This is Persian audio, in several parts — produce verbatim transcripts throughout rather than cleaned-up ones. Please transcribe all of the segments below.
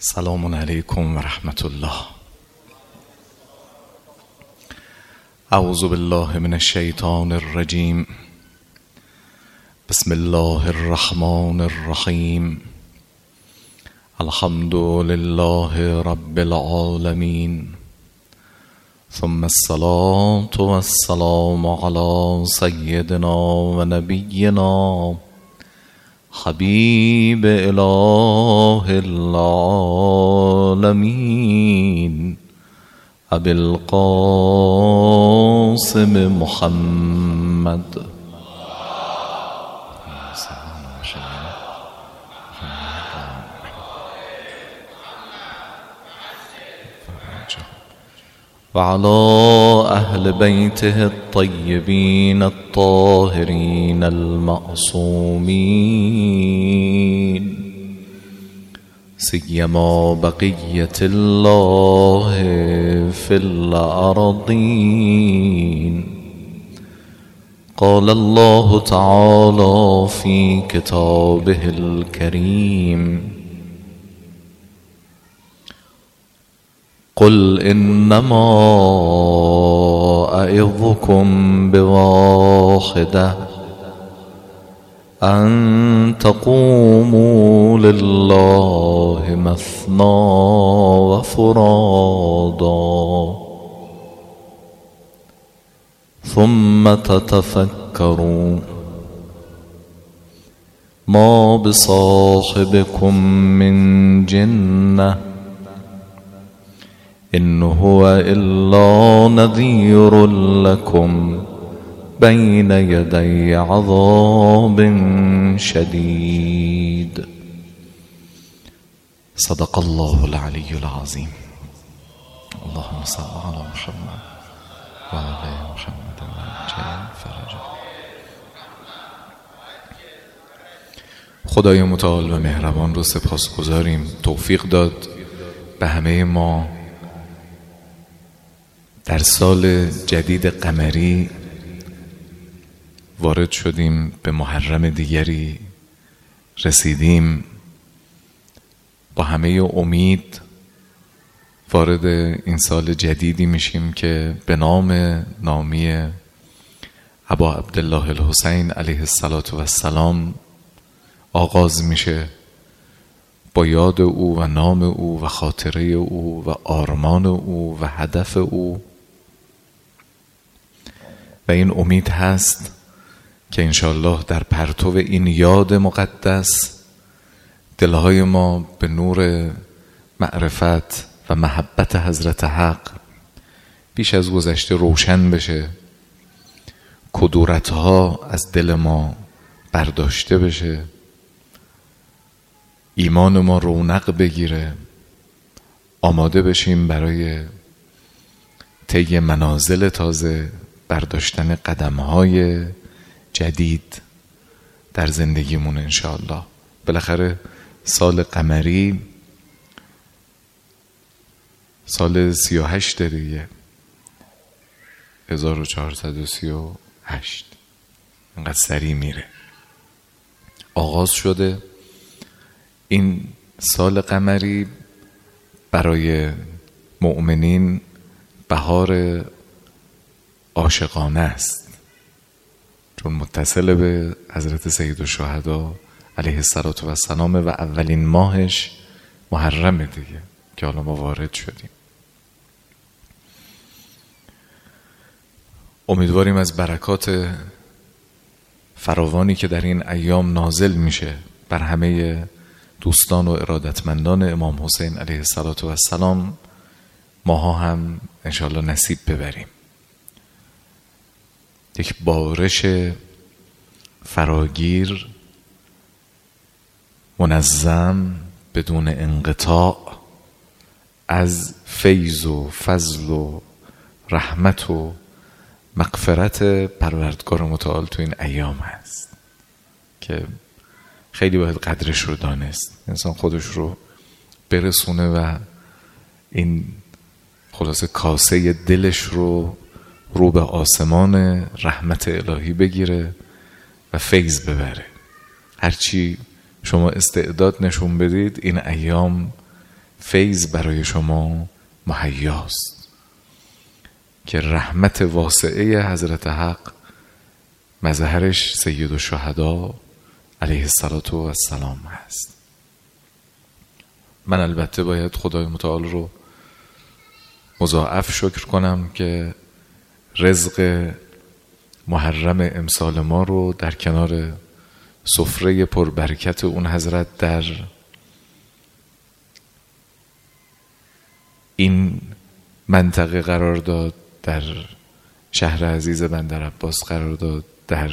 سلام علیکم و رحمت الله. اعوذ بالله من الشیطان الرجیم. بسم الله الرحمن الرحیم. الحمد لله رب العالمین، ثم الصلاة والسلام على سیدنا و نبینا حبیب اله العالمین ابی القاسم محمد. وعلى أهل بيته الطيبين الطاهرين المعصومين، سيما بقية الله في الأرضين. قال الله تعالى في كتابه الكريم: قل إنما أعظكم بواحدة أن تقوموا لله مثنى وفرادا ثم تتفكروا ما بصاحبكم من جنة إن هو إلا نذير لكم بين يدي عذاب شديد. صدق الله العلي العظيم. اللهم صل على محمد و آل محمد وعجل فرجه. خدای متعال و مهربان رو سپاسگزاریم، توفیق داد به همه ما در سال جدید قمری وارد شدیم، به محرم دیگری رسیدیم، با همه امید وارد این سال جدیدی میشیم که به نام نامی ابا عبدالله الحسین علیه السلام آغاز میشه، با یاد او و نام او و خاطره او و آرمان او و هدف او. و این امید هست که انشالله در پرتو این یاد مقدس دلهای ما به نور معرفت و محبت حضرت حق بیش از گذشته روشن بشه، کدورتها از دل ما برداشته بشه، ایمان ما رونق بگیره، آماده بشیم برای طی منازل تازه، برداشتن قدم‌های جدید در زندگیمون انشاءالله. بالاخره سال قمری سال سی و هشت دیگه، هزار و چهارصد و سی و هشت، اینقدر سریع میره. آغاز شده این سال قمری برای مؤمنین بهار عاشقانه است، چون متصل به حضرت سیدالشهدا علیه السلام و اولین ماهش محرم دیگه که حالا ما وارد شدیم. امیدواریم از برکات فراوانی که در این ایام نازل میشه بر همه دوستان و ارادتمندان امام حسین علیه السلام ماها هم انشاءالله نصیب ببریم. یک بارش فراگیر، منظم، بدون انقطاع از فیض و فضل و رحمت و مغفرت پروردگار متعال تو این ایام هست که خیلی باید قدرش رو دانست. انسان خودش رو برسونه و این خلاصه کاسه دلش رو رو به آسمان رحمت الهی بگیره و فیض ببره. هرچی شما استعداد نشون بدید این ایام فیض برای شما مهیاست که رحمت واسعه حضرت حق مظهرش سید الشهدا علیه السلام هست. من البته باید خدای متعال رو مضاعف شکر کنم که رزق محرم امسال ما رو در کنار سفره پربرکت اون حضرت در این منطقه قرار داد، در شهر عزیز بندر عباس قرار داد، در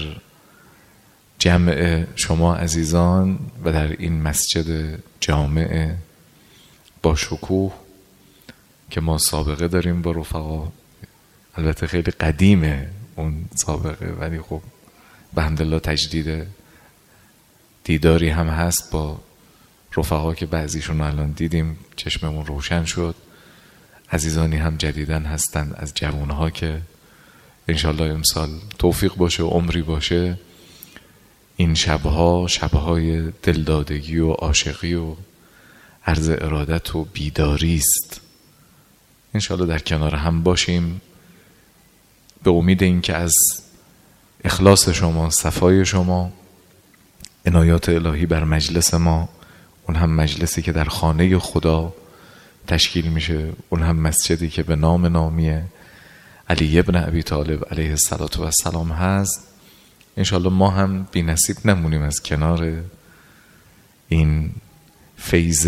جمع شما عزیزان و در این مسجد جامع با شکوه که ما سابقه داریم با رفقا. البته خیلی قدیمه اون سابقه، ولی خب به حمدالله تجدید دیداری هم هست با رفقا که بعضیشون الان دیدیم چشممون روشن شد. عزیزانی هم جدیدن هستن از جوانها که انشالله امسال توفیق باشه و عمری باشه این شبها شبهای دلدادگی و عاشقی و عرض ارادت و بیداری است. انشالله در کنار هم باشیم به امید این که از اخلاص شما، صفای شما، عنایات الهی بر مجلس ما، اون هم مجلسی که در خانه خدا تشکیل میشه، اون هم مسجدی که به نام نامی علی ابن ابی طالب علیه السلام هست، انشالله ما هم بی نصیب نمونیم از کنار این فیض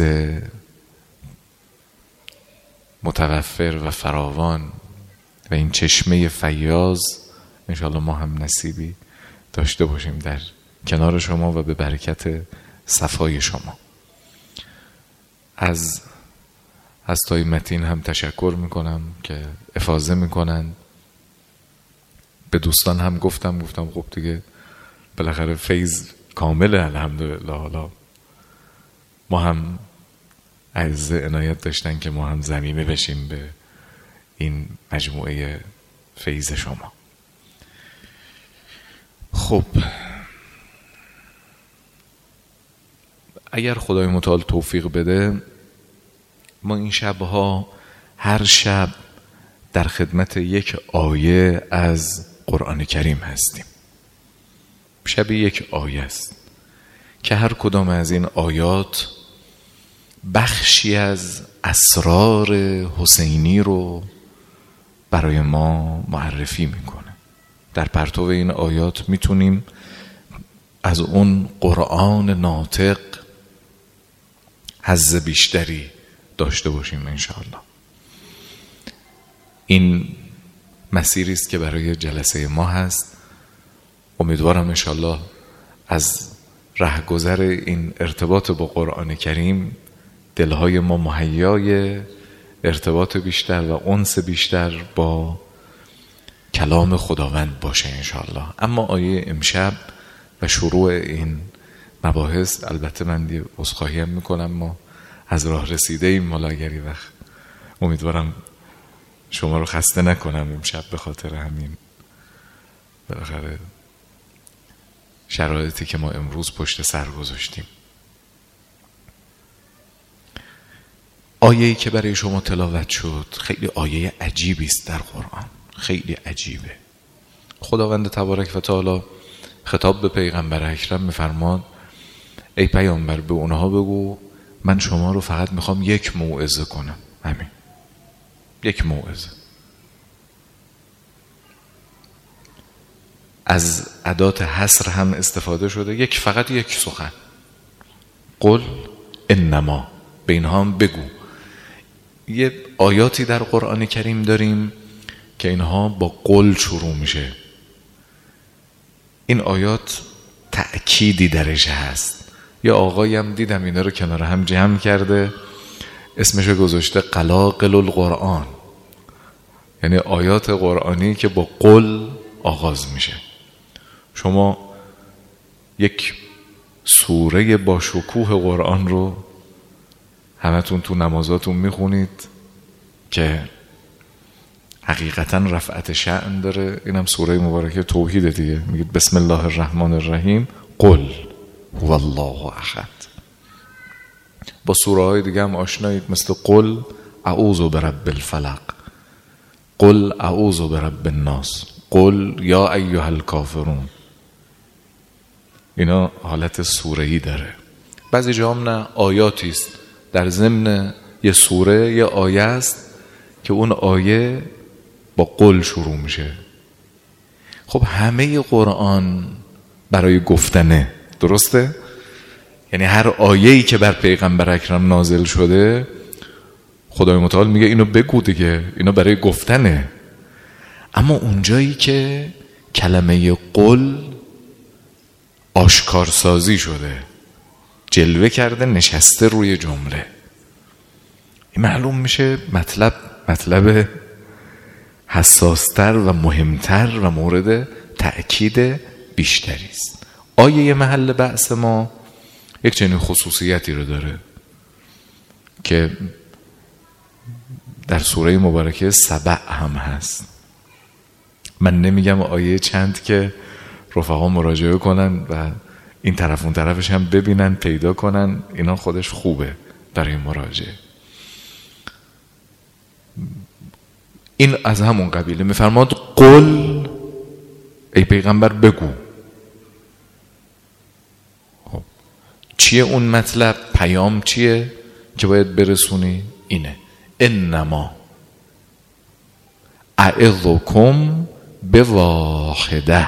متوفر و فراوان و این چشمه فیاض. انشالله ما هم نصیبی داشته باشیم در کنار شما و به برکت صفای شما. از هستای متین هم تشکر میکنم که افاضه میکنن. به دوستان هم گفتم گفتم خب دیگه بالاخره فیض کامله الحمدلله. حالا ما هم عرض عنایت داشتن که ما هم ضمیمه بشیم به این مجموعه فیض شما. خب اگر خدای متعال توفیق بده ما این شبها هر شب در خدمت یک آیه از قرآن کریم هستیم. شب یک آیه است که هر کدام از این آیات بخشی از اسرار حسینی رو برای ما معرفی میکنه. در پرتو این آیات میتونیم از اون قرآن ناطق حظ بیشتری داشته باشیم انشاءالله. این مسیری است که برای جلسه ما هست. امیدوارم انشاءالله از رهگذر این ارتباط با قرآن کریم دلهای ما مهیای ارتباط بیشتر و انس بیشتر با کلام خداوند باشه انشاءالله. اما آیه امشب و شروع این مباحث، البته من یه عذرخواهی هم میکنم ما از راه رسیده ایم، مالا اگری وقت امیدوارم شما رو خسته نکنم امشب به خاطر همین بالاخره شرایطی که ما امروز پشت سر گذاشتیم. آیه‌ای که برای شما تلاوت شد خیلی آیه عجیبی است در قرآن، خیلی عجیبه. خداوند تبارک و تعالی خطاب به پیغمبر اکرم میفرماد ای پیامبر به اونها بگو من شما رو فقط میخوام یک موعظه کنم، همین یک موعظه. از ادات حصر هم استفاده شده، یک فقط یک سخن. قل انما، به اینها هم بگو. یه آیاتی در قرآن کریم داریم که اینها با قل شروع میشه. این آیات تأکیدی درش هست. یه آقایی هم دیدم اینا رو کنار هم جمع کرده، اسمشو گذاشته قلاقل القرآن، یعنی آیات قرآنی که با قل آغاز میشه. شما یک سوره با شکوه قرآن رو همتون تو نمازاتون میخونید که حقیقتا رفعت شأن داره. اینم سوره مبارکه توحید دیگه، میگید بسم الله الرحمن الرحیم قل هو الله احد. با سوره های دیگه هم آشنایید، مثل قل اعوذ برب الفلق، قل اعوذ برب الناس، قل یا ایها الکافرون. اینا حالت سوره‌ای داره. بعضی جا هم نه، آیاتی است در ضمن یه سوره، یه آیه است که اون آیه با قل شروع میشه. خب همه قرآن برای گفتنه، درسته؟ یعنی هر آیه‌ای که بر پیغمبر اکرم نازل شده خدای متعال میگه اینو بگو دیگه، اینو برای گفتنه. اما اونجایی که کلمه قل آشکارسازی شده، جلوه کرده، نشسته روی جمله، این معلوم میشه مطلب مطلب حساستر و مهمتر و مورد تأکید بیشتری است. آیه محل بحث ما یک چنین خصوصیتی رو داره که در سوره مبارکه سبع هم هست. من نمیگم آیه چند که رفقا مراجعه کنن و این طرف اون طرفش هم ببینن، پیدا کنن، اینا خودش خوبه برای مراجعه. این از همون قبیله. میفرماد قل، ای پیغمبر بگو. خب چیه اون مطلب؟ پیام چیه که باید برسونی؟ اینه: انما اعظکم بواحده،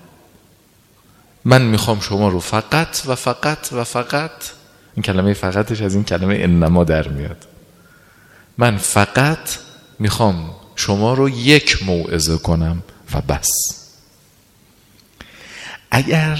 من میخوام شما رو فقط و فقط و فقط، این کلمه فقطش از این کلمه انما در میاد، من فقط میخوام شما رو یک موعظه کنم و بس. اگر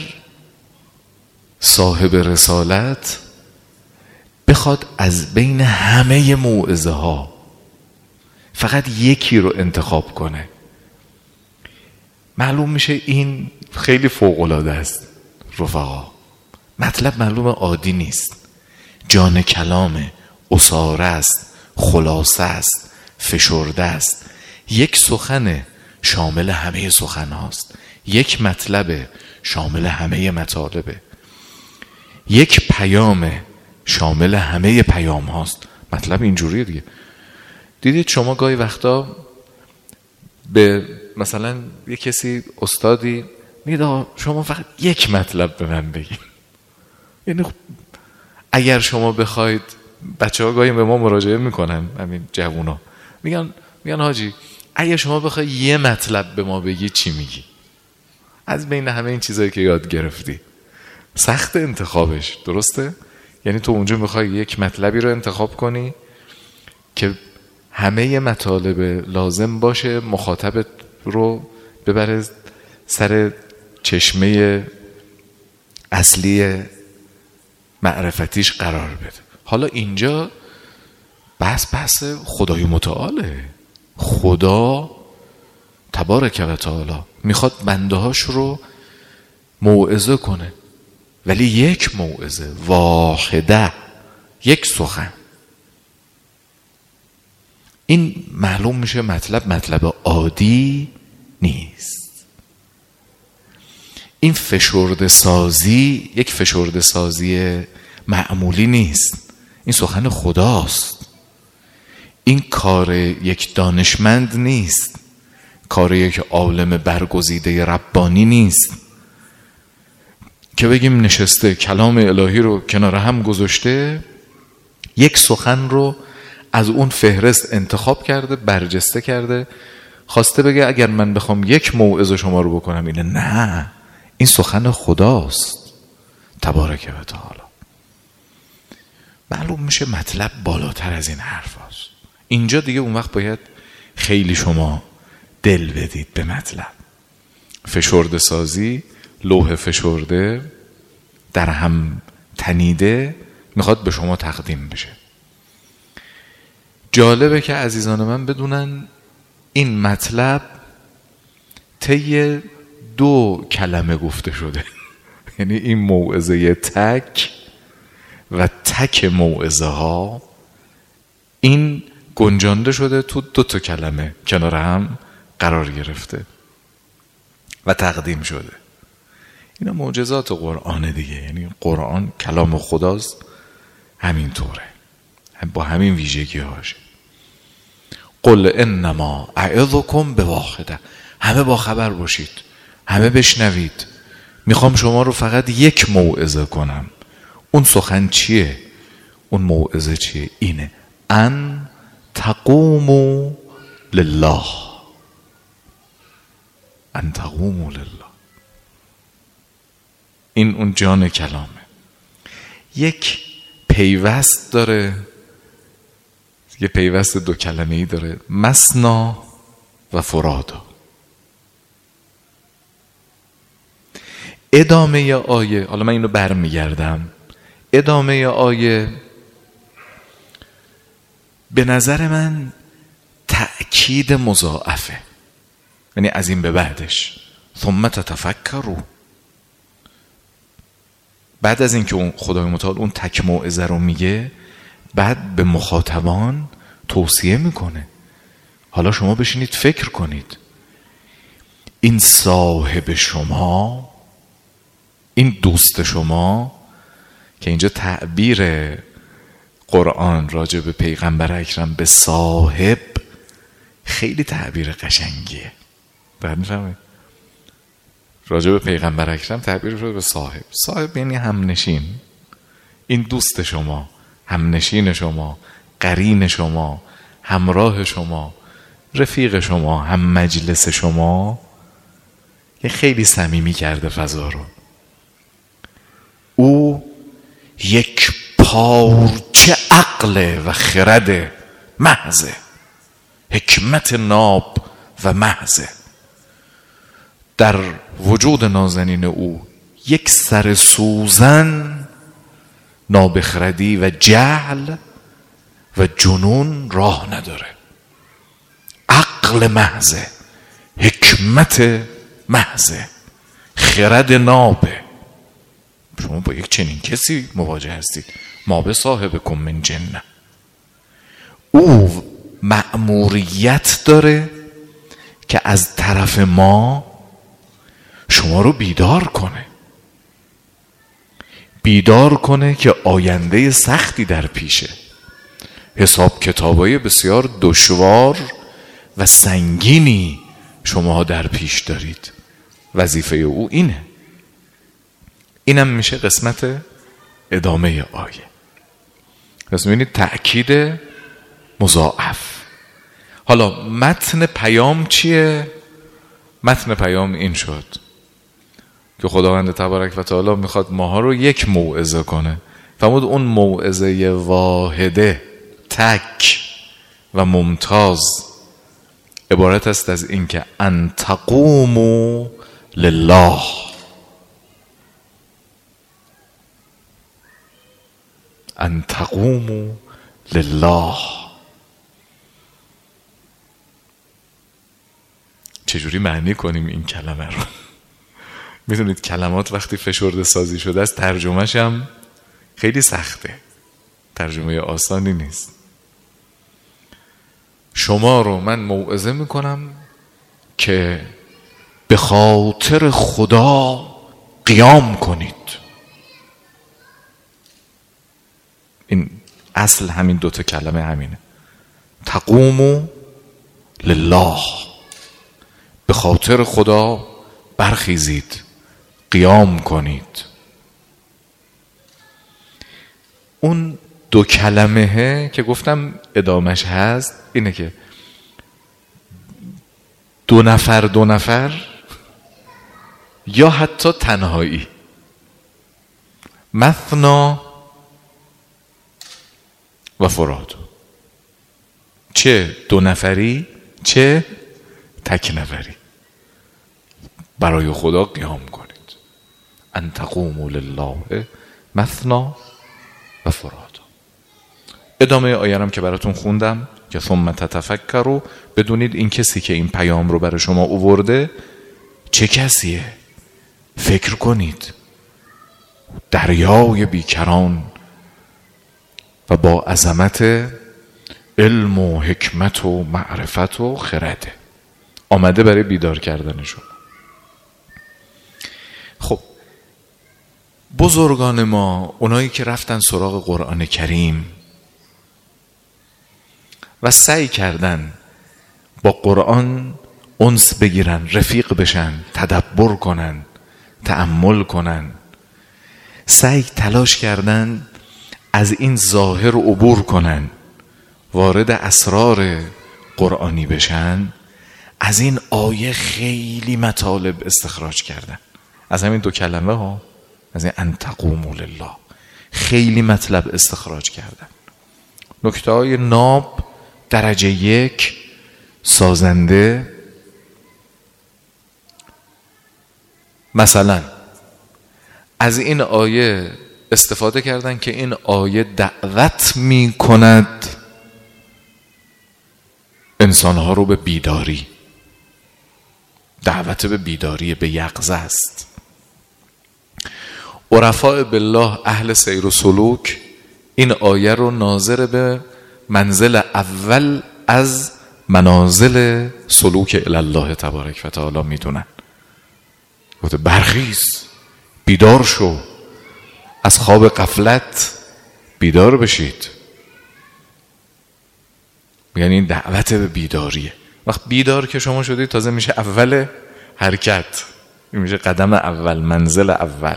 صاحب رسالت بخواد از بین همه موعظه ها فقط یکی رو انتخاب کنه، معلوم میشه این خیلی فوق‌العاده است رفقا. مطلب معلوم عادی نیست، جان کلامه، اساره است، خلاصه است، فشرده است. یک سخن شامل همه سخن هاست، یک مطلب شامل همه مطالبه، یک پیام شامل همه پیام هاست. مطلب اینجوریه دیگه. دیدید شما گاهی وقتا به مثلا یک کسی استادی میگه شما فقط یک مطلب به من بگید. یعنی اگر شما بخواید، بچه ها گاهی به ما مراجعه میکنن، همین جوونا میگن میگن حاجی اگر شما بخوای یه مطلب به ما بگی چی میگی؟ از بین همه این چیزایی که یاد گرفتی. سخت انتخابش، درسته؟ یعنی تو اونجا میخوای یک مطلبی رو انتخاب کنی که همه مطالب لازم باشه مخاطبت رو ببره سر چشمه اصلی معرفتیش قرار بده. حالا اینجا بحث بحث خدای متعاله. خدا تبارک و تعالی میخواد بنده هاش رو موعظه کنه، ولی یک موعظه واحده، یک سخن. این معلوم میشه مطلب مطلب عادی نیست. این فشرده سازی یک فشرده سازی معمولی نیست. این سخن خداست. این کار یک دانشمند نیست، کار یک عالم برگزیده ربانی نیست که بگیم نشسته کلام الهی رو کنار هم گذاشته، یک سخن رو از اون فهرست انتخاب کرده، برجسته کرده، خواسته بگه اگر من بخوام یک موعظه شما رو بکنم اینه. نه، این سخن خداست تبارک و تعالی. معلوم میشه مطلب بالاتر از این حرف هست. اینجا دیگه اون وقت باید خیلی شما دل بدید به مطلب. فشرده سازی، لوح فشرده در هم تنیده میخواد به شما تقدیم بشه. جالبه که عزیزان من بدونن این مطلب طی دو کلمه گفته شده. یعنی این موعظه تک و تک موعظه ها این گنجانده شده تو دو تا کلمه کنار هم قرار گرفته و تقدیم شده. اینا معجزات قرآن دیگه. یعنی قرآن کلام خداست همینطوره، با همین ویژگی هاشه. قل انما اعظکم بواحده، همه با خبر باشید، همه بشنوید، میخوام شما رو فقط یک موعظه کنم. اون سخن چیه؟ اون موعظه چیه؟ اینه: ان تقوموا لله، ان تقوموا لله. این اون جان کلامه. یک پیوست داره، یه پیوست دو کلمه‌ای داره: مثنا و فرادا. ادامه آیه، حالا من اینو برمیگردم، ادامه آیه به نظر من تأکید مضاعفه، یعنی از این به بعدش ثم تتفکروا، بعد از اینکه اون خدای متعال اون تک موعظه رو میگه، بعد به مخاطبان توصیه میکنه حالا شما بشینید فکر کنید. این صاحب شما، این دوست شما، که اینجا تعبیر قرآن راجع به پیغمبر اکرم به صاحب خیلی تعبیر قشنگیه. درست میفهمید؟ راجع به پیغمبر اکرم تعبیر شده به صاحب. صاحب یعنی همنشین. این دوست شما، همنشین شما، قرین شما، همراه شما، رفیق شما، هم مجلس شما، یه خیلی صمیمی کرده فضا رو. او یک پارچه عقل و خرد محضه، حکمت ناب و محضه. در وجود نازنین او یک سر سوزن، نابخردی و جهل و جنون راه نداره. عقل محضه، حکمت محضه، خرد نابه. شما با یک چنین کسی مواجه هستید. ما به صاحبکم من جنه. او مأموریت داره که از طرف ما شما رو بیدار کنه، بیدار کنه که آینده سختی در پیشه، حساب کتابای بسیار دشوار و سنگینی شما در پیش دارید. وظیفه او اینه. اینم میشه قسمت ادامه آیه. پس میبینید تأکید مضاعف. حالا متن پیام چیه؟ متن پیام این شد که خداوند تبارک و تعالی میخواد ماها رو یک موعظه کنه. فرمود اون موعظه واحده، تک و ممتاز، عبارت است از این که ان تقوموا لله، ان تقوموا لله. چجوری معنی کنیم این کلمه رو؟ میدونید کلمات وقتی فشرده سازی شده است ترجمهش هم خیلی سخته، ترجمه آسانی نیست. شما رو من موعظه میکنم که به خاطر خدا قیام کنید. این اصل همین دوتا کلمه همینه، تقوموا لله، به خاطر خدا برخیزید، قیام کنید. اون دو کلمه که گفتم ادامش هست اینه که دو نفر دو نفر یا حتی تنهایی، مثنا و فراد، چه دو نفری چه تک نفری، برای خدا قیام کنید. ان تقوموا لله مثنا و فراد. ادامه آیه هم که براتون خوندم که ثم تتفکروا، بدونید این کسی که این پیام رو برای شما آورده چه کسیه. فکر کنید. دریای بیکران و با عظمت علم و حکمت و معرفت و خرده آمده برای بیدار کردن شما. خب بزرگان ما، اونایی که رفتن سراغ قرآن کریم و سعی کردن با قرآن انس بگیرن، رفیق بشن، تدبر کنن، تأمل کنن، سعی تلاش کردن از این ظاهر عبور کنن، وارد اسرار قرآنی بشن، از این آیه خیلی مطالب استخراج کردن. از همین دو کلمه ها، از این ان تقوموا لله، خیلی مطلب استخراج کردن. نکته های ناب، درجه یک، سازنده. مثلا از این آیه استفاده کردن که این آیه دعوت می کند انسانها رو به بیداری، دعوت به بیداری، به یقظه است. عرفاء بالله، اهل سیر و سلوک، این آیه رو ناظر به منزل اول از منازل سلوک الی الله تبارک و تعالی میدونن. گفته برخیز، بیدار شو، از خواب غفلت بیدار بشید. یعنی این دعوت به بیداریه. وقت بیدار که شما شدید، تازه میشه اول حرکت، میشه قدم اول، منزل اول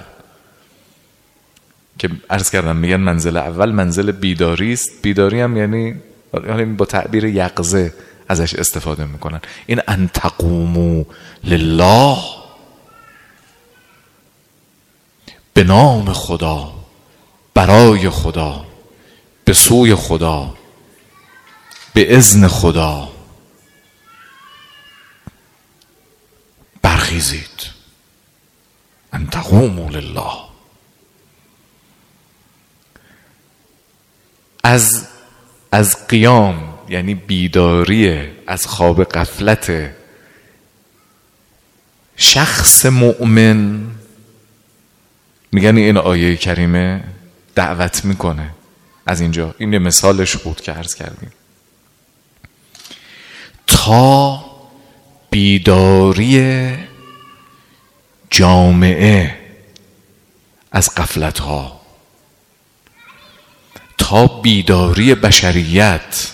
که عرض کردم میگن منزل اول منزل بیداری است. بیداری هم یعنی با تعبیر یقظه ازش استفاده میکنن. این ان تقوموا لله، به نام خدا، برای خدا، به سوی خدا، به اذن خدا برخیزید. ان تقوموا لله. از از قیام یعنی بیداری از خواب غفلت شخص مؤمن، میگن این آیه کریمه دعوت میکنه. از اینجا این یه مثالش بود که عرض کردیم، تا بیداری جامعه از غفلت ها، تا بیداری بشریت.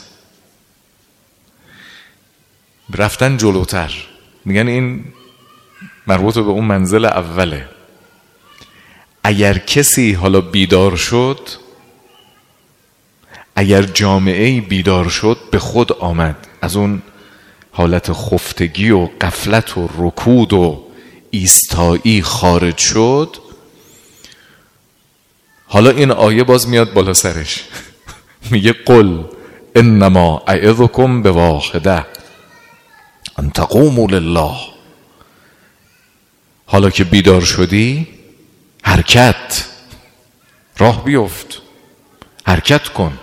رفتن جلوتر، میگن این مربوط به اون منزل اوله. اگر کسی حالا بیدار شد، اگر جامعه بیدار شد، به خود آمد، از اون حالت خفتگی و غفلت و رکود و ایستایی خارج شد، حالا این آیه باز میاد بالا سرش میگه قل انما اعظکم بواحده ان تقوموا لله. حالا که بیدار شدی، حرکت، راه بیفت، حرکت کن.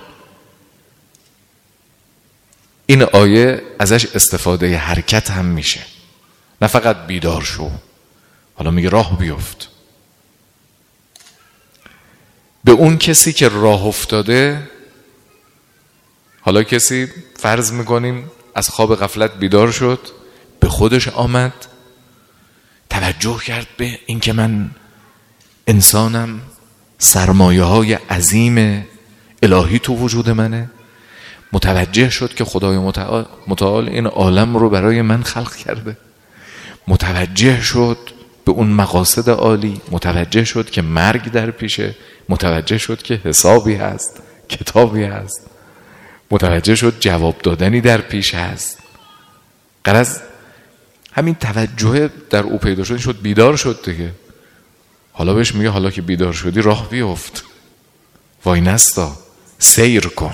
این آیه ازش استفاده حرکت هم میشه، نه فقط بیدار شو، حالا میگه راه بیفت. به اون کسی که راه افتاده، حالا کسی فرض میکنیم از خواب غفلت بیدار شد، به خودش آمد، توجه کرد به این که من انسانم، سرمایه های عظیم الهی تو وجود منه، متوجه شد که خدای متعال, متعال این عالم رو برای من خلق کرده، متوجه شد به اون مقاصد عالی، متوجه شد که مرگ در پیشه، متوجه شد که حسابی هست، کتابی هست، متوجه شد جواب دادنی در پیش هست. غرض همین توجه در او پیدا شد، شد بیدار شد دیگه. حالا بهش میگه حالا که بیدار شدی، راه بیفت، وای نستا، سیر کن.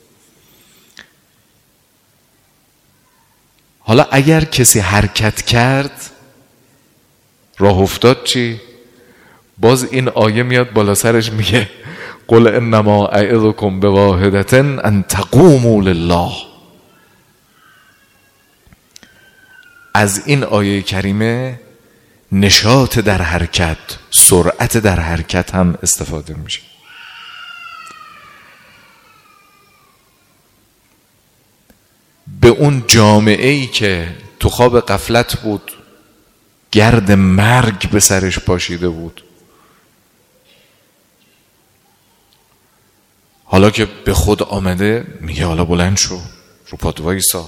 حالا اگر کسی حرکت کرد، راه افتاد، چی؟ باز این آیه میاد بالا سرش میگه قل انما اعظکم بواحدة ان تقوموا لله. از این آیه کریمه نشاط در حرکت، سرعت در حرکت هم استفاده میشه. به اون جامعه‌ای که تو خواب غفلت بود، گرد مرگ به سرش پاشیده بود، حالا که به خود آمده میگه حالا بلند شو، رو پات وایسا،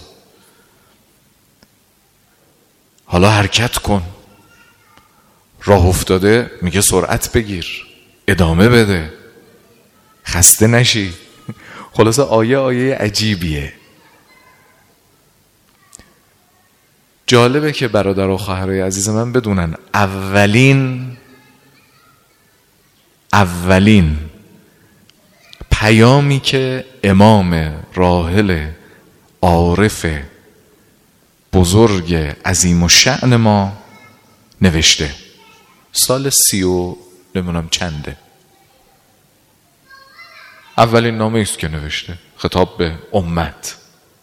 حالا حرکت کن. راه افتاده میگه سرعت بگیر، ادامه بده، خسته نشی. خلاصه آیه آیه عجیبیه. جالبه که برادر و خواهرای عزیز من بدونن اولین اولین پیامی که امام راحل عارف بزرگ عظیم الشأن ما نوشته سال سی و نمیدونم چنده، اولین نامه است که نوشته خطاب به امت،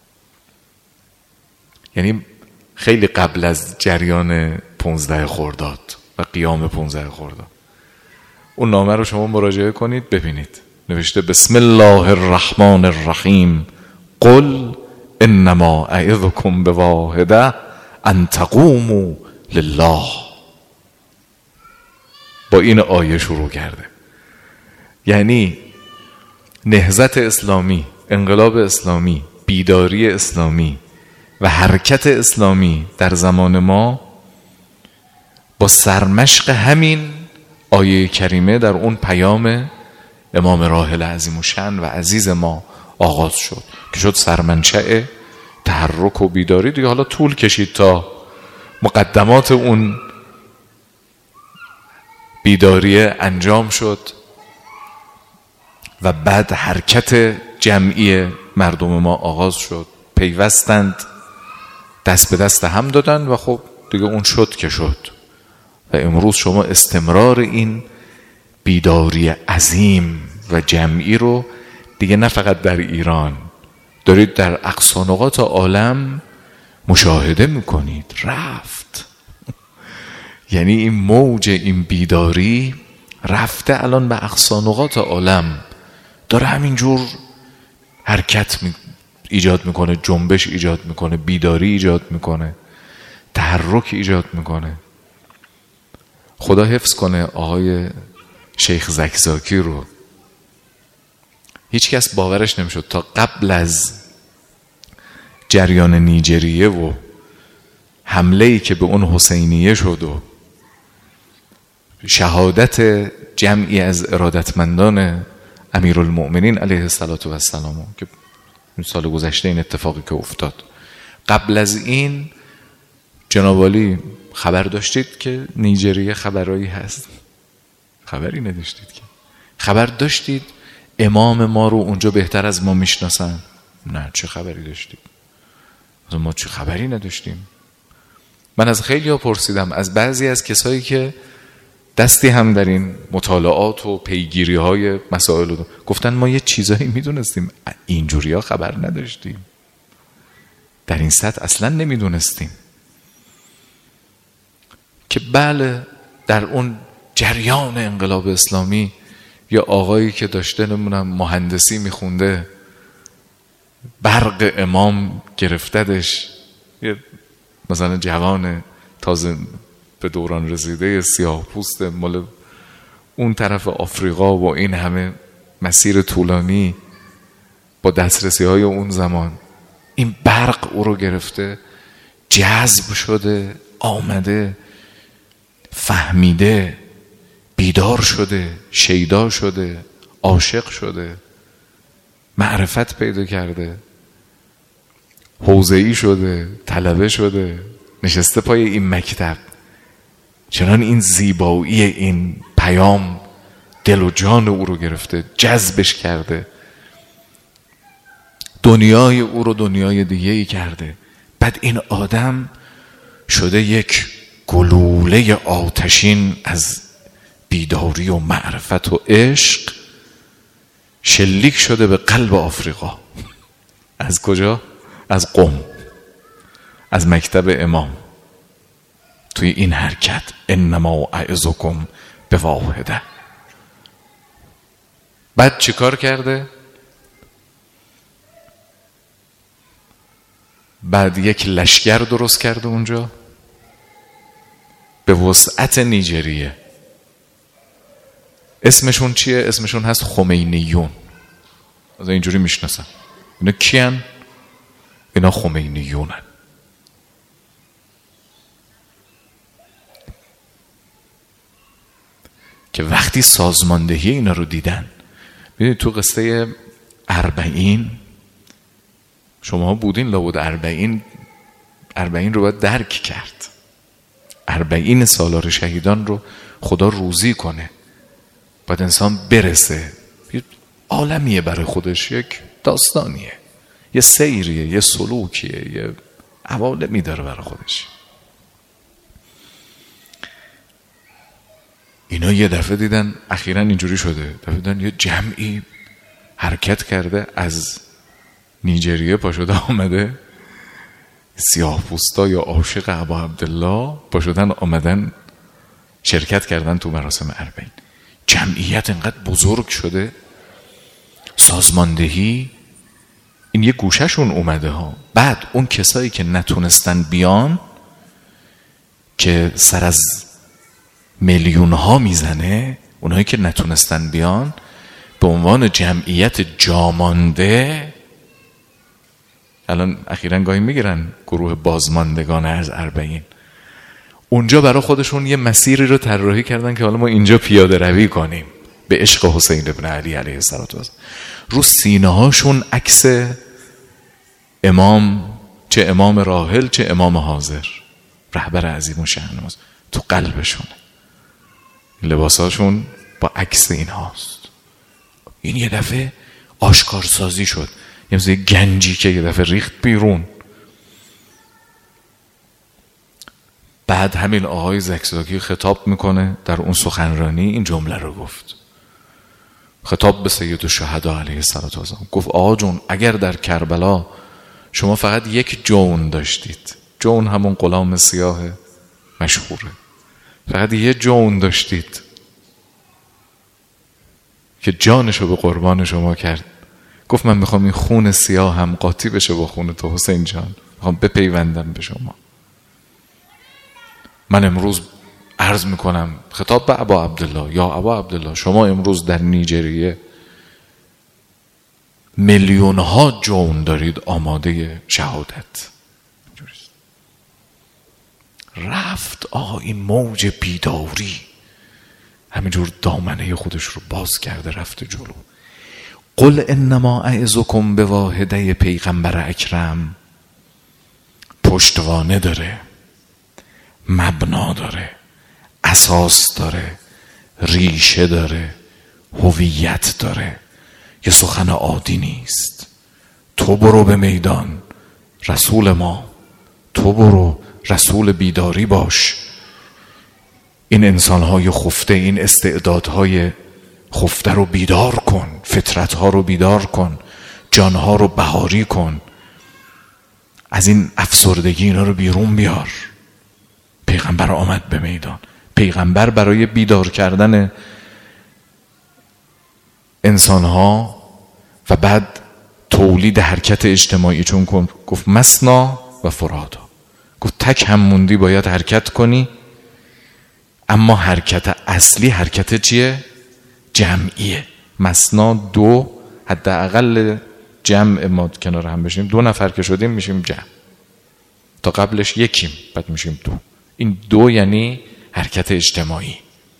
یعنی خیلی قبل از جریان پونزده خرداد و قیام پونزده خرداد. اون نامه رو شما مراجعه کنید ببینید نوشته بسم الله الرحمن الرحیم قل انما اعظکم بواحده ان تقوموا لله. با این آیه شروع کرده. یعنی نهضت اسلامی، انقلاب اسلامی، بیداری اسلامی و حرکت اسلامی در زمان ما با سرمشق همین آیه کریمه در اون پیام امام راحل عظیم الشأن و عزیز ما آغاز شد که شد سرمنشأ تحرک و بیداری دیگه. حالا طول کشید تا مقدمات اون بیداری انجام شد و بعد حرکت جمعی مردم ما آغاز شد، پیوستند، دست به دست هم دادن و خب دیگه اون شد که شد. و امروز شما استمرار این بیداری عظیم و جمعی رو دیگه نه فقط در ایران دارید در اقصی نقاط عالم مشاهده میکنید. رفت یعنی این موج این بیداری رفته الان به اقصی نقاط عالم، داره همینجور حرکت می ایجاد میکنه، جنبش ایجاد میکنه، بیداری ایجاد میکنه، تحرک ایجاد میکنه. خدا حفظ کنه آقای شیخ زکزاکی رو. هیچ کس باورش نمیشد تا قبل از جریان نیجریه و حمله‌ای که به اون حسینیه شد و شهادت جمعی از ارادتمندان امیرالمؤمنین علیه السلام که سال گذشته این اتفاقی که افتاد، قبل از این جناب عالی خبر داشتید که نیجریه خبرایی هست؟ خبری نداشتید که. خبر داشتید امام ما رو اونجا بهتر از ما میشناسن؟ نه. چه خبری داشتید؟ ما چه خبری نداشتیم. من از خیلی ها پرسیدم، از بعضی از کسایی که دستی هم در این مطالعات و پیگیری های مسائل رو گفتن ما یه چیزایی میدونستیم، اینجوری ها خبر نداشتیم، در این سطح اصلا نمیدونستیم. که بله در اون جریان انقلاب اسلامی یا آقایی که داشته نمونم مهندسی میخونده، برق امام گرفتدش، یه مثلا جوان تازه به دوران رسیده سیاه پوست مال اون طرف آفریقا و این همه مسیر طولانی با دسترسی های اون زمان، این برق او رو گرفته، جذب شده، آمده، فهمیده، بیدار شده، شیدا شده، عاشق شده، معرفت پیدا کرده، حوزه‌ای شده، طلبه شده، نشسته پای این مکتب. چنان این زیبایی این پیام دل و جان او رو گرفته، جذبش کرده، دنیای او رو دنیای دیگه‌ای کرده. بعد این آدم شده یک گلوله آتشین از بیداری و معرفت و عشق، شلیک شده به قلب آفریقا. از کجا؟ از قم، از مکتب امام. توی این حرکت انما اعظکم بواحده. بعد چی کار کرده؟ بعد یک لشگر درست کرده اونجا به وسعت نیجریه. اسمشون چیه؟ اسمشون هست خمینیون. از اینجوری میشناسن. اینا کیان؟ اینا خمینیونن. که وقتی سازماندهی اینا رو دیدن، ببینید تو قصه اربعین شما بودین لابد، اربعین اربعین رو باید درک کرد. اربعین سالار شهیدان رو خدا روزی کنه، باید انسان برسه، یه عالمیه برای خودش، یک داستانیه، یه سیریه، یه سلوکیه، یه عوالمی داره برای خودش. اینا یه دفعه دیدن اخیراً اینجوری شده، دفعه دیدن یه جمعی حرکت کرده از نیجریه پا شده آمده، سیاه پوستا یا عاشق ابا عبدالله پا شدن آمدن شرکت کردن تو مراسم اربعین. جمعیت انقدر بزرگ شده، سازماندهی این یه گوشهشون اومده ها. بعد اون کسایی که نتونستن بیان، که سر از میلیون ها میزنه، اونایی که نتونستن بیان به عنوان جمعیت جامانده، الان اخیراً گاهی میگیرن گروه بازماندگان از اربعین، اونجا برای خودشون یه مسیری رو طراحی کردن که حالا ما اینجا پیاده روی کنیم به عشق حسین ابن علی علیه السلام. رو سینه هاشون عکس امام، چه امام راحل چه امام حاضر، رهبر عظیم و شأن، تو قلبشونه، لباساشون با عکس این هاست. این یه دفعه آشکارسازی شد، یه مثل گنجی که یه دفعه ریخت بیرون. بعد همین آقای زکزاکی خطاب میکنه، در اون سخنرانی این جمله رو گفت، خطاب به سید الشهدا علیه السلام، گفت آقا جون، اگر در کربلا شما فقط یک جون داشتید، جون همون غلام سیاه مشهوره، فقط یه جون داشتید که جانشو به قربان شما کرد، گفت من میخوام این خون سیاه هم قاطی بشه با خون تو حسین جان، میخوام بپیوندم به شما. من امروز عرض میکنم خطاب به ابا عبدالله، یا ابا عبدالله، شما امروز در نیجریه میلیون ها جون دارید آماده شهادت. رفت آقا این موج بیداری همینجور دامنه خودش رو باز کرده رفته جلو. قل انما اعظکم به واحده پیغمبر اکرم پشتوانه داره، مبنا داره، اساس داره، ریشه داره، هویت داره، یه سخن عادی نیست. تو برو به میدان رسول ما، تو برو رسول بیداری باش، این انسانهای خفته، این استعدادهای خفته رو بیدار کن، فطرتها رو بیدار کن، جانها رو بهاری کن، از این افسردگی اینا رو بیرون بیار. پیغمبر آمد به میدان. پیغمبر برای بیدار کردن انسانها و بعد تولید حرکت اجتماعی، چون گفت مسنا و فرادا، گفت تک هم موندی باید حرکت کنی، اما حرکت اصلی حرکت چیه؟ جمعیه. مسنا دو، حداقل جمع ما کنار هم بشیم، دو نفر که شدیم میشیم جمع، تا قبلش یکیم بعد میشیم دو. این دو یعنی حرکت اجتماعی،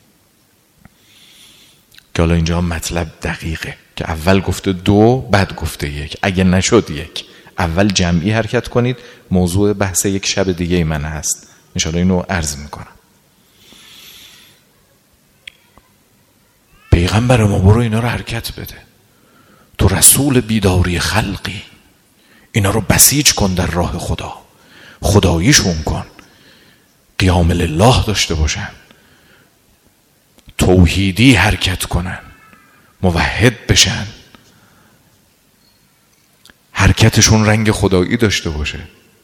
که حالا اینجا مطلب دقیقه که اول گفته دو بعد گفته یک. اگه نشد یک، اول جمعی حرکت کنید. موضوع بحث یک شب دیگه من هست، انشاءالله اینو عرض میکنم. پیغمبر ما برو اینا رو حرکت بده، تو رسول بیداری خلقی، اینا رو بسیج کن در راه خدا، خداییشون کن، قیام لله داشته باشن، توحیدی حرکت کنن، موحد بشن، حرکتشون رنگ خدایی داشته باشه.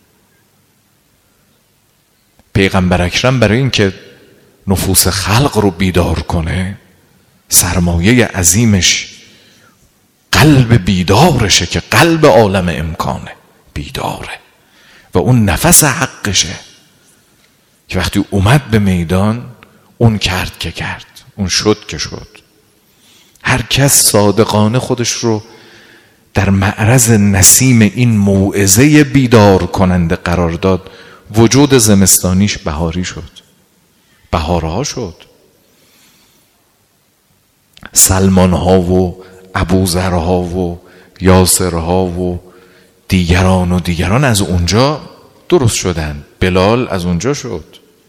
پیغمبر اکرم برای اینکه نفوس خلق رو بیدار کنه، سرمایه عظیمش قلب بیدارشه، که قلب عالم امکانه بیداره و اون نفس حقشه، که وقتی اومد به میدان اون کرد که کرد، اون شد که شد. هر کس صادقانه خودش رو در معرض نسیم این موعظه بیدار کننده قرار داد، وجود زمستانیش بهاری شد، بهارها شد. سلمان ها و ابوذرها و یاسرها و دیگران و دیگران از اونجا درست شدن. بلال از اونجا شد.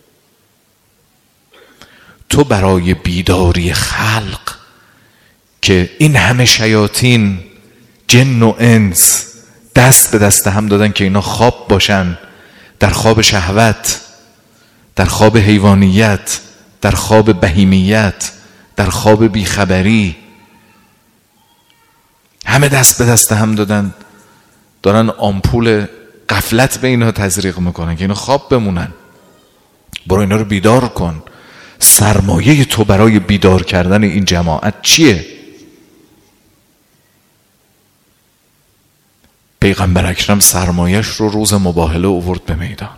تو برای بیداری خلق که این همه شیاطین جن و انس دست به دست هم دادن که اینا خواب باشن، در خواب شهوت، در خواب حیوانیت، در خواب بهیمیت، در خواب بیخبری، همه دست به دست هم دادن، دارن آمپول غفلت به اینا تزریق میکنن که اینا خواب بمونن. برو اینا رو بیدار کن. سرمایه تو برای بیدار کردن این جماعت چیه؟ پیغمبر اکرم سرمایش رو روز مباهله آورد به میدان.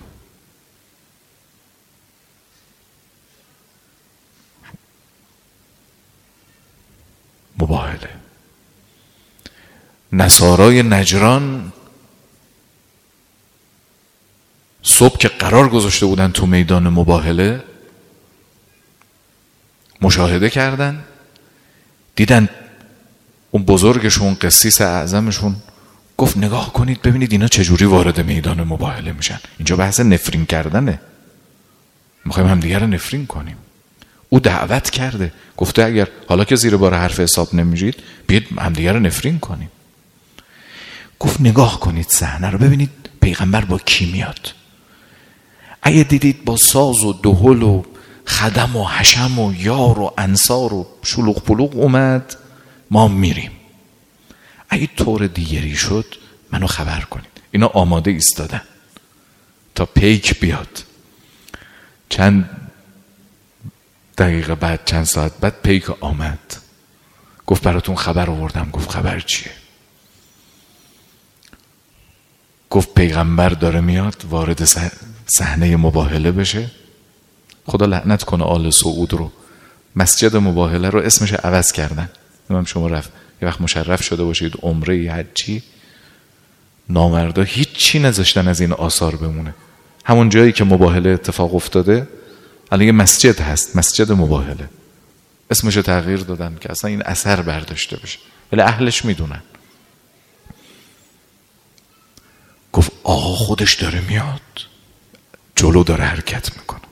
مباهله. نصارای نجران صبح که قرار گذاشته بودن تو میدان مباهله، مشاهده کردن، دیدن اون بزرگشون قسیس اعظمشون گفت نگاه کنید ببینید اینا چجوری وارد میدان مباهله میشن. اینجا بحث نفرین کردنه، میخوایم همدیگه رو نفرین کنیم. او دعوت کرده، گفته اگر حالا که زیر بار حرف حساب نمیرید بیاید همدیگه رو نفرین کنیم. گفت نگاه کنید صحنه رو، ببینید پیغمبر با کی میاد. اگه دیدید با ساز و دهل و خدم و حشم و یار و انصار و شلوغ پلوغ اومد، ما میریم. اگه طور دیگری شد منو خبر کنید. اینا آماده ایستادن تا پیک بیاد. چند دقیقه بعد، چند ساعت بعد پیک آمد. گفت براتون خبر آوردم. گفت خبر چیه؟ گفت پیغمبر داره میاد وارد صحنه مباهله بشه. خدا لعنت کنه آل سعود رو، مسجد مباهله رو اسمش عوض کردن. نمیم شما رفت یه وقت مشرف شده باشید عمره حجی، نامردا هیچی نذاشتن از این آثار بمونه. همون جایی که مباهله اتفاق افتاده الان یه مسجد هست، مسجد مباهله، اسمش رو تغییر دادن که اصلا این اثر برداشته بشه، ولی اهلش میدونن. گفت آقا خودش داره میاد، جلو داره حرکت میکنه.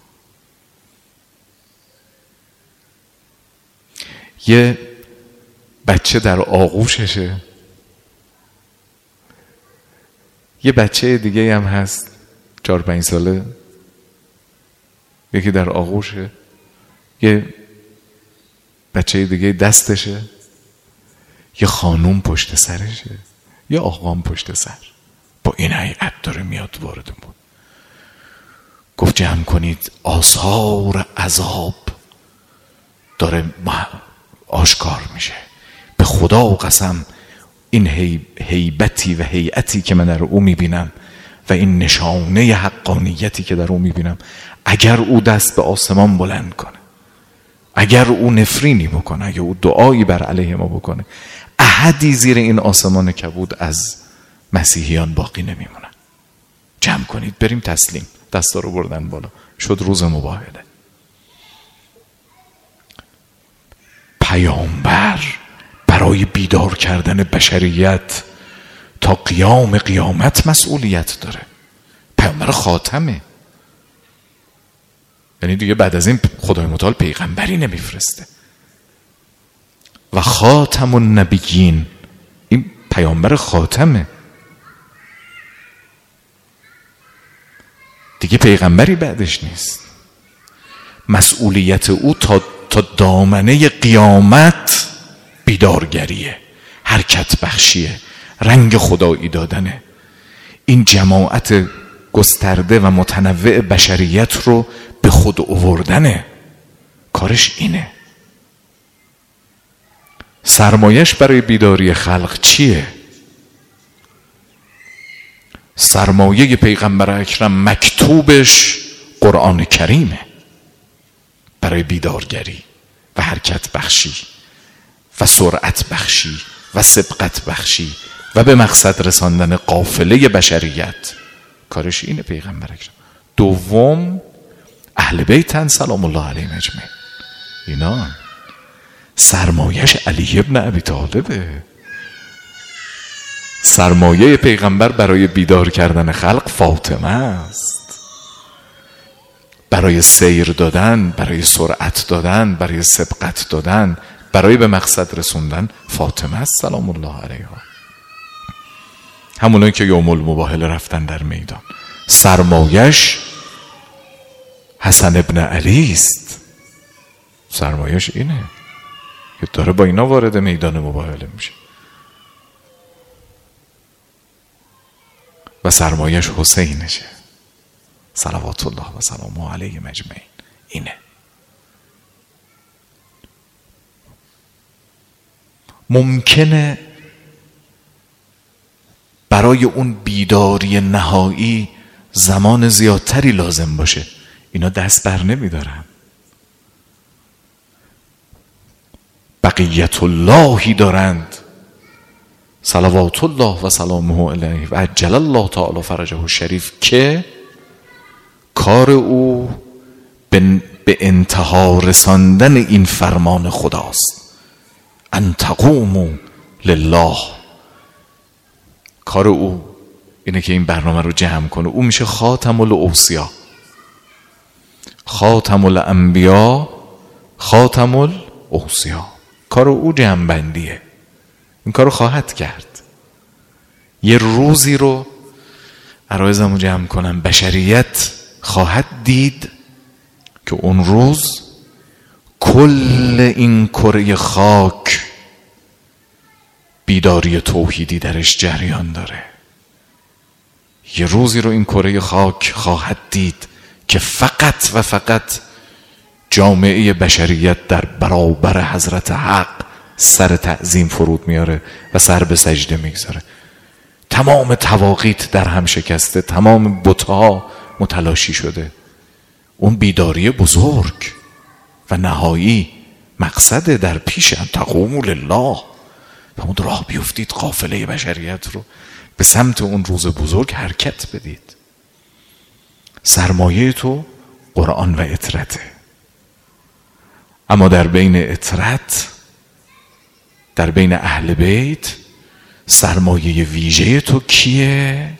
یه بچه در آغوششه، یه بچه دیگه هم هست چهار پنج ساله، یکی در آغوشه، یه بچه دیگه دستشه، یه خانوم پشت سرشه، یه آقام پشت سر. با این هیئت داره میاد وارد بود. گفت جمع کنید، آثار عذاب داره آشکار میشه. به خدا قسم این هیبتی و هیئتی که من در او میبینم و این نشانه حقانیتی که در او میبینم، اگر او دست به آسمان بلند کنه، اگر او نفرینی بکنه، اگر او دعایی بر علیه ما بکنه، احدی زیر این آسمان کبود از مسیحیان باقی نمیمونن. جمع کنید بریم تسلیم. دستا رو بردن بالا، شد روز مباهله. پیامبر برای بیدار کردن بشریت تا قیام قیامت مسئولیت داره. پیامبر خاتمه، یعنی دیگه بعد از این خدای متعال پیغمبری نمیفرسته. و خاتم النبیین، این پیامبر خاتمه، دیگه پیغمبری بعدش نیست. مسئولیت او تا, تا دامنه قیامت بیدارگریه، حرکت بخشیه، رنگ خدایی دادنه. این جماعت گسترده و متنوع بشریت رو به خود آوردنه، کارش اینه. سرمایش برای بیداری خلق چیه؟ سرمایه پیغمبر اکرم مکتوبش قرآن کریمه، برای بیدارگری و حرکت بخشی و سرعت بخشی و سبقت بخشی و و به مقصد رساندن قافله بشریت. کارش اینه پیغمبر اکرم. دوم اهل بیتن سلام الله علیهم اجمعین. اینا سرمایش علی ابن ابی طالبه. سرمایه پیغمبر برای بیدار کردن خلق فاطمه است، برای سیر دادن، برای سرعت دادن، برای سبقت دادن، برای به مقصد رسوندن فاطمه است سلام الله علیها. همونایی که یوم المباهله رفتن در میدان، سرمایش حسن ابن علی است. سرمایش اینه که داره با اینا وارد میدان مباهله میشه. و سرمایش حسینشه صلوات الله و سلامه علیه اجمعین. اینه ممکنه برای اون بیداری نهایی زمان زیادتری لازم باشه، اینا دست بر نمیدارن. بقیت اللهی دارند صلوات الله و سلامه علیه و عجل الله تعالی فرجه الشریف که کار او به انتها رساندن این فرمان خداست، ان تقوموا لله. کار او اینه که این برنامه رو جمع کنه. او میشه خاتم الاوصیا، خاتم الانبیا، خاتم الاوصیا. کار او جمع بندیه. این کار رو خواهد کرد. یه روزی رو عرایزمو جمع کنم، بشریت خواهد دید که اون روز کل این کره خاک بیداری توحیدی درش جریان داره. یه روزی رو این کره خاک خواهد دید که فقط و فقط جامعه بشریت در برابر حضرت حق سر تعظیم فرود میاره و سر به سجده میگذاره. تمام تواقیت در هم شکسته، تمام بت‌ها متلاشی شده. اون بیداری بزرگ و نهایی مقصد در پیش ان تقوموا لله. و اون راه بیفتید، قافله بشریت رو به سمت اون روز بزرگ حرکت بدید. سرمایه تو قرآن و اطرته. اما در بین اطرت، در بین اهل بیت، سرمایه ویژه تو کیه؟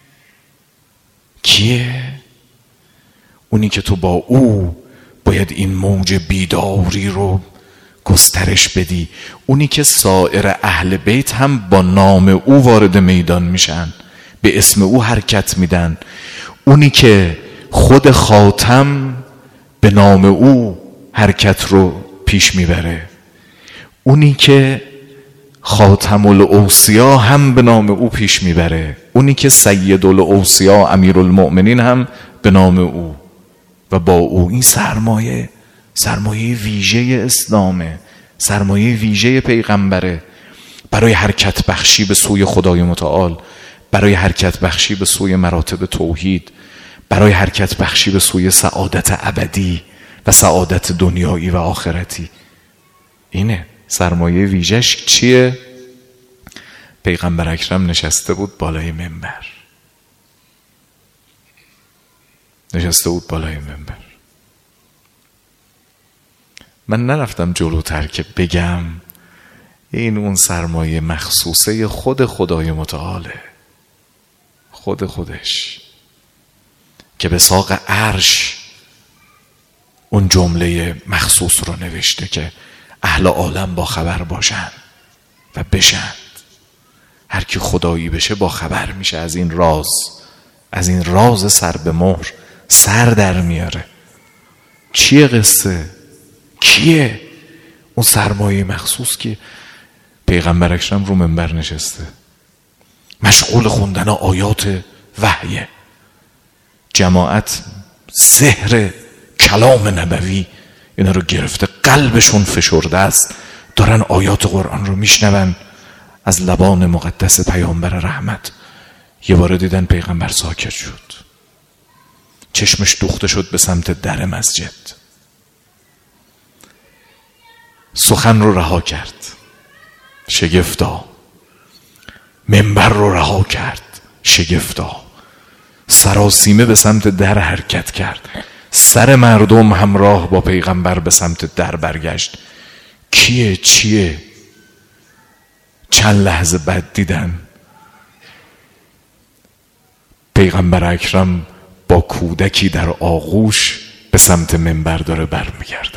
کیه؟ اونی که تو با او باید این موج بیداری رو گسترش بدی. اونی که سایر اهل بیت هم با نام او وارد میدان میشن، به اسم او حرکت میدن. اونی که خود خاتم به نام او حرکت رو پیش میبره. اونی که خاتم الاوصیا هم به نام او پیش میبره. اونی که سید الاوصیا امیر المؤمنین هم به نام او. و با او این سرمایه، سرمایه ویژه اسلامه، سرمایه ویژه پیغمبره، برای حرکت بخشی به سوی خدای متعال، برای حرکت بخشی به سوی مراتب توحید، برای حرکت بخشی به سوی سعادت ابدی و سعادت دنیایی و آخرتی. اینه سرمایه ویژش چیه؟ پیغمبر اکرم نشسته بود بالای منبر، نشسته بود بالای منبر. من نرفتم جلوتر که بگم این اون سرمایه مخصوصه خود خدای متعاله، خود خودش که به ساق عرش اون جمله مخصوص رو نوشته که اهل عالم با خبر باشن و بشن. هر کی خدایی بشه با خبر میشه از این راز، از این راز سر به مهر سر در میاره. چیه قصه؟ کیه اون سرمایه مخصوص که پیغمبر اکرم رو منبر نشسته مشغول خوندن آیات وحیه؟ جماعت زهر کلام نبوی اینا رو گرفته، قلبشون فشرده است، دارن آیات قرآن رو میشنون از لبان مقدس پیامبر رحمت. یه بار دیدن پیغمبر ساکت شد، چشمش دوخته شد به سمت در مسجد، سخن رو رها کرد. شگفتا منبر رو رها کرد، شگفتا سراسیمه به سمت در حرکت کرد. سر مردم همراه با پیغمبر به سمت در برگشت. کیه چیه؟ چند لحظه بعد دیدن پیغمبر اکرم با کودکی در آغوش به سمت منبر داره برمیگرده.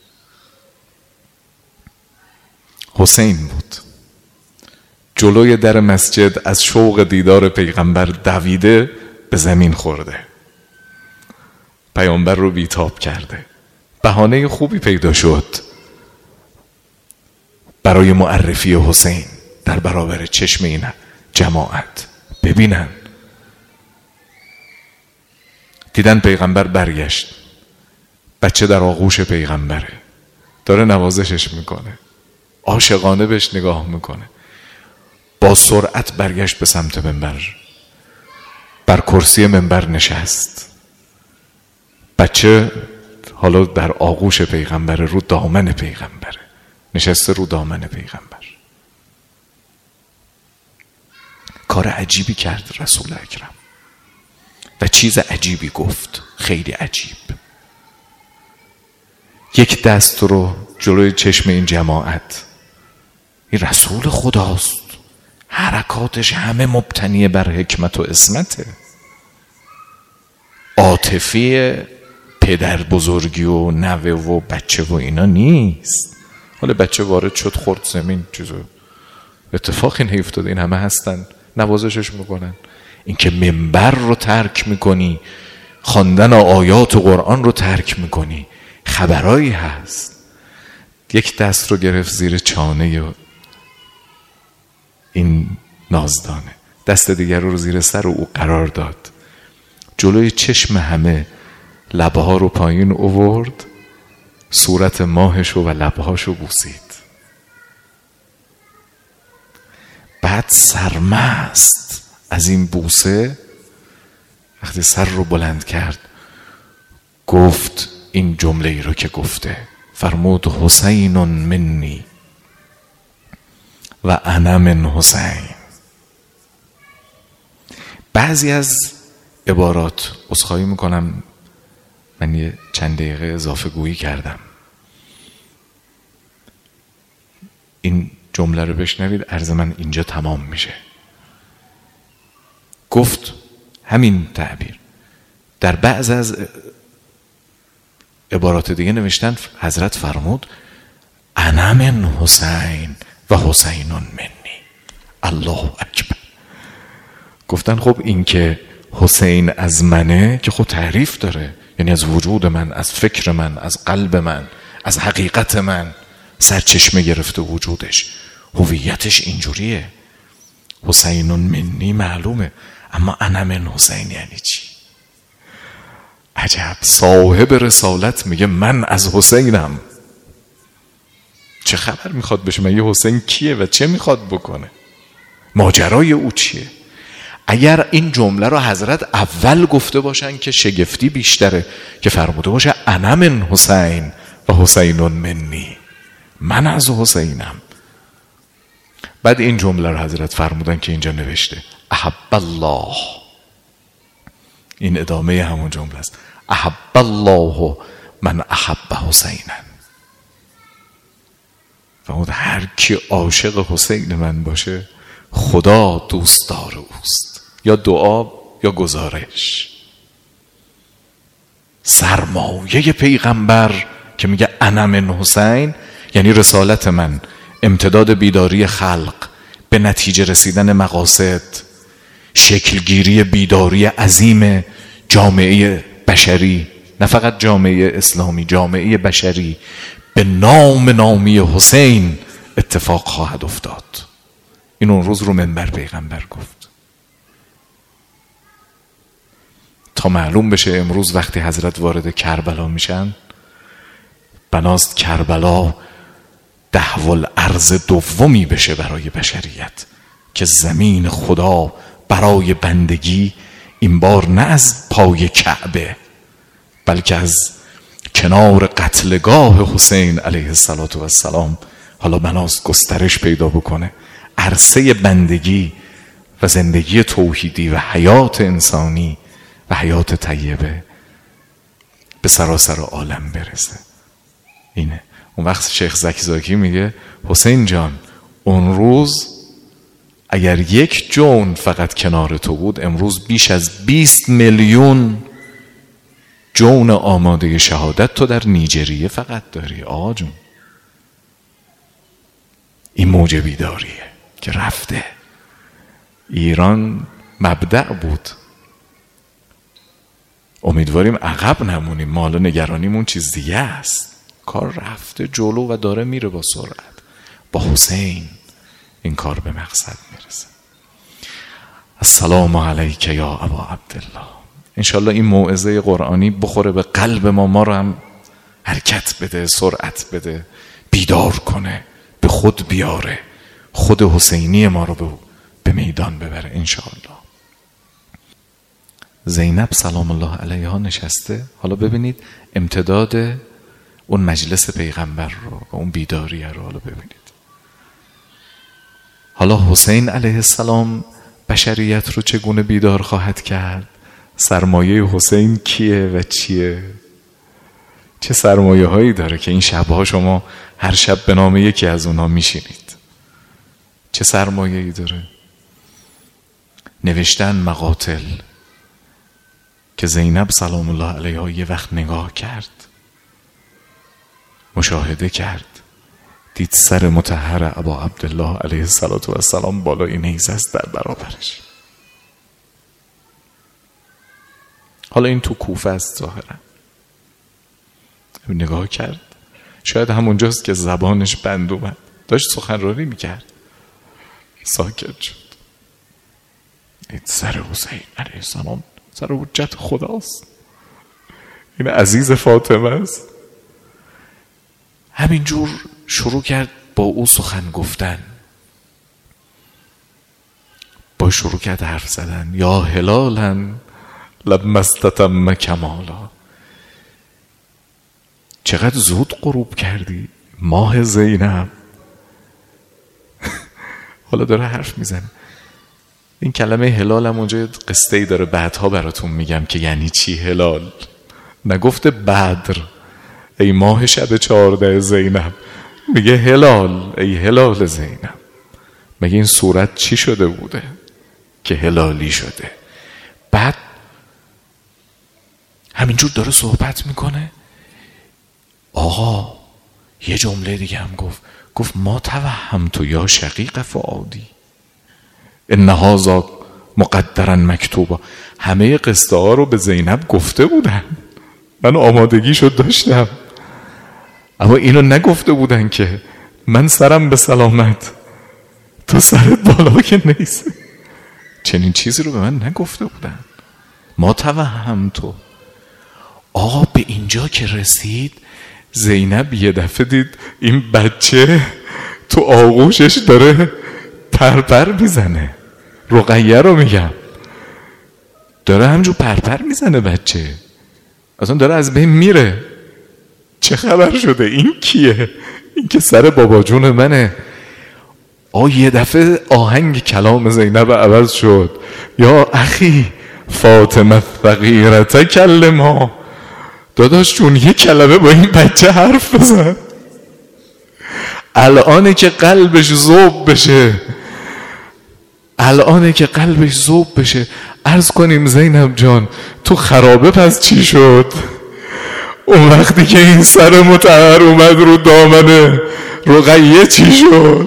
حسین بود. جلوی در مسجد از شوق دیدار پیغمبر دویده به زمین خورده. پیامبر رو بیتاب کرده. بهانه خوبی پیدا شد برای معرفی حسین در برابر چشم این جماعت. ببینن، دیدن پیغمبر برگشت، بچه در آغوش پیغمبره، داره نوازشش میکنه، عاشقانه بهش نگاه میکنه. با سرعت برگشت به سمت منبر، بر کرسی منبر نشست. بچه حالا در آغوش پیغمبره، رو دامن پیغمبره، نشسته رو دامن پیغمبر. کار عجیبی کرد رسول اکرم و چیز عجیبی گفت، خیلی عجیب. یک دست رو جلوی چشم این جماعت، این رسول خداست، حرکاتش همه مبتنی بر حکمت و عصمته، عاطفی پدر بزرگی و نوه و بچه و اینا نیست. حالا بچه وارد شد خورد زمین، چیزو اتفاقی نیفتاد، این همه هستن نوازشش میکنن. این که منبر رو ترک میکنی، خواندن آیات و قرآن رو ترک میکنی، خبرایی هست. یک دست رو گرفت زیر چانه این نازدانه، دست دیگر رو زیر سر او قرار داد، جلوی چشم همه لبها رو پایین آورد، صورت ماهشو و لبهاشو بوسید. بعد سرمست از این بوسه وقتی سر رو بلند کرد گفت این جمله ای رو که گفته، فرمود حسین منی و انا من حسین. بعضی از عبارات عذرخواهی میکنم، من یه چند دقیقه اضافه گویی کردم. این جمله رو بشنوید، عرض من اینجا تمام میشه. گفت همین تعبیر. در بعض از عبارات دیگه نوشتن حضرت فرمود انا من حسین و حسین منی. الله اکبر. گفتن خب این که حسین از منه که خب تعریف داره، یعنی از وجود من، از فکر من، از قلب من، از حقیقت من سرچشمه گرفته وجودش، هویتش اینجوریه. حسین منی معلومه، اما انا من حسین یعنی چی؟ عجب. صاحب رسالت میگه من از حسینم. چه خبر میخواد بشه؟ من یه حسین کیه و چه میخواد بکنه؟ ماجرای او چیه؟ اگر این جمله رو حضرت اول گفته باشن که شگفتی بیشتره، که فرموده باشه انا من حسین و حسین منی، من از حسینم. بعد این جمله رو حضرت فرمودن که اینجا نوشته احب الله، این ادامه همون جمله است، احب الله من احب حسینا. فرمود هر کی عاشق حسین من باشه خدا دوستدار اوست. یا دعا یا گزارش. سرمایه پیغمبر که میگه انا من حسین یعنی رسالت من، امتداد بیداری خلق، به نتیجه رسیدن مقاصد، شکلگیری بیداری عظیم جامعه بشری، نه فقط جامعه اسلامی، جامعه بشری به نام نامی حسین اتفاق خواهد افتاد. این اون روز رو منبر پیغمبر گفت تا معلوم بشه. امروز وقتی حضرت وارد کربلا میشن، بناست کربلا دهول ارض دومی بشه برای بشریت، که زمین خدا برای بندگی این بار نه از پای کعبه بلکه از کنار قتلگاه حسین علیه السلام حالا بناست گسترش پیدا بکنه. عرصه بندگی و زندگی توحیدی و حیات انسانی و حیات طیبه به سراسر عالم برسه. اینه. اون وقت شیخ زکی زاکی میگه حسین جان اون روز اگر یک جون فقط کنار تو بود، امروز بیش از بیست میلیون جون آماده شهادت تو در نیجریه فقط داری. آقا جون این موج بیداریه که رفته. ایران مبدأ بود، امیدواریم عقب نمونیم. ما حالا نگرانیمون چیز دیگه است. کار رفته جلو و داره میره با سرعت. با حسین این کار به مقصد میرسه. السلام علیک یا ابا عبدالله. انشالله این موعظه قرآنی بخوره به قلب ما، ما رو هم حرکت بده، سرعت بده، بیدار کنه، به خود بیاره، خود حسینی ما رو به, به میدان ببره انشالله. زینب سلام الله علیها نشسته. حالا ببینید امتداد اون مجلس پیغمبر رو و اون بیداریه رو حالا ببینید. حالا حسین علیه السلام بشریت رو چگونه بیدار خواهد کرد؟ سرمایه حسین کیه و چیه؟ چه سرمایه هایی داره که این شبها شما هر شب به نام یکی از اونها میشینید؟ چه سرمایه ای داره؟ نوشتن مقاتل که زینب سلام الله علیها یه وقت نگاه کرد، مشاهده کرد، دید سر مطهر ابا عبدالله علیه السلام بالای نیزه است در برابرش. حالا این تو کوفه است ظاهرا. نگاه کرد، شاید همونجاست که زبانش بند اومد، داشت سخنرانی میکرد، ساکت شد. این سر حسین علیه السلام سر حجت خداست، این عزیز فاطمه است. همینجور شروع کرد با او سخن گفتن، با شروع کرد حرف زدن. یا هلالا لما استتم کمالا، چقدر زود غروب کردی ماه زینب. حالا داره حرف میزنه. این کلمه هلال هم اونجا قصه ای داره، بعدها براتون میگم که یعنی چی هلال. نگفته بدر ای ماه شب چهارده زینب، میگه هلال ای هلال زینب. مگه این صورت چی شده بوده که هلالی شده؟ بعد همینجور داره صحبت میکنه. آقا یه جمله دیگه هم گفت، گفت ما توهمت یا شقیق فؤادی ان هذا مقدرا مکتوبا. همه قصه ها رو به زینب گفته بودن، من آمادگیشو داشتم، اما اینو نگفته بودن که من سرم به سلامت تو سرت بالا که نیست. چنین چیزی رو به من نگفته بودن. ما توهمت. آقا به اینجا که رسید، زینب یه دفعه دید این بچه تو آغوشش داره پرپر میزنه. رقیه رو میگم، داره همجور پرپر میزنه بچه، اصلا داره از بین میره. چه خبر شده؟ این کیه؟ این که سر بابا جون منه. آ یه دفعه آهنگ کلام زینب عوض شد. یا اخی فاطمه فقیرت کلما. داداش جون یه کلمه با این بچه حرف بزن، الانه که قلبش ذوب بشه، الانه که قلبش ذوب بشه. عرض کنیم زینب جان تو خرابه پس چی شد؟ اون وقتی که این سر مطهر اومد رو دامن رقیه چی شد؟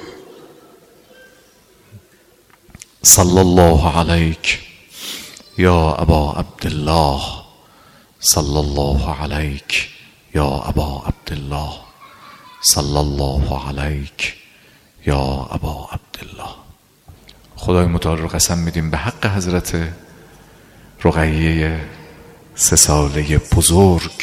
صلی الله علیک یا ابا عبدالله، صلی الله علیک یا ابا عبدالله، صلی الله علیک یا ابا عبدالله. خدای متعال رو قسم میدیم به حق حضرت رقیه سه ساله بزرگ،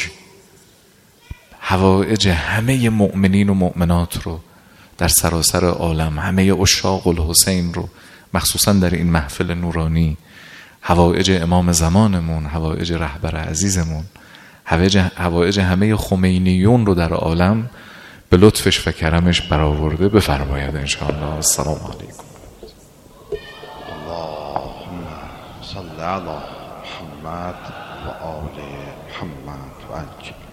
حوائج همه مؤمنین و مؤمنات رو در سراسر عالم، همه عشاق الحسین رو مخصوصا در این محفل نورانی، حوائج امام زمانمون، حوائج رهبر عزیزمون، حوائج همه خمینیون رو در عالم به لطفش و کرمش برآورده بفرماید انشاءالله. السلام علیکم. صل على محمد و آل محمد و عجل.